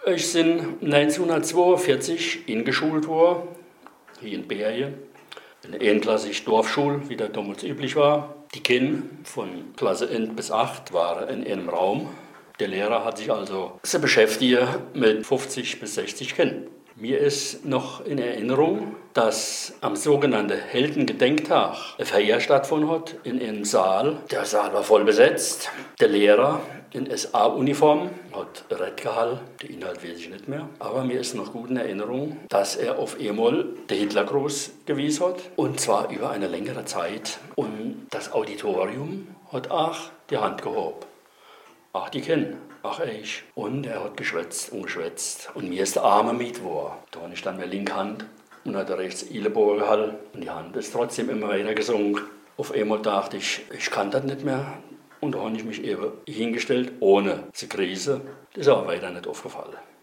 Ich bin 1942 eingeschult worden, hier in Bergen, in einer einklassigen Dorfschule, wie das damals üblich war. Die Kinder von Klasse 1 bis 8 waren in einem Raum. Der Lehrer hat sich also beschäftigt mit 50 bis 60 Kindern. Mir ist noch in Erinnerung, dass am sogenannten Heldengedenktag eine Feier stattgefunden hat in einem Saal. Der Saal war voll besetzt. Der Lehrer in SA-Uniform hat Red gehalten. Den Inhalt weiß ich nicht mehr. Aber mir ist noch gut in Erinnerung, dass er auf einmal den Hitlergruß gewiesen hat. Und zwar über eine längere Zeit. Und das Auditorium hat auch die Hand gehoben. Ach, die kennen. Ach, ich. Und er hat geschwätzt und geschwätzt. Und mir ist der Arme mit geworden. Da habe ich dann meine linke Hand und hat rechts Ellenbogen gehalten. Und die Hand ist trotzdem immer weiter gesunken. Auf einmal dachte ich, ich kann das nicht mehr. Und da habe ich mich eben hingestellt, ohne zu Krise. Das ist aber weiter nicht aufgefallen.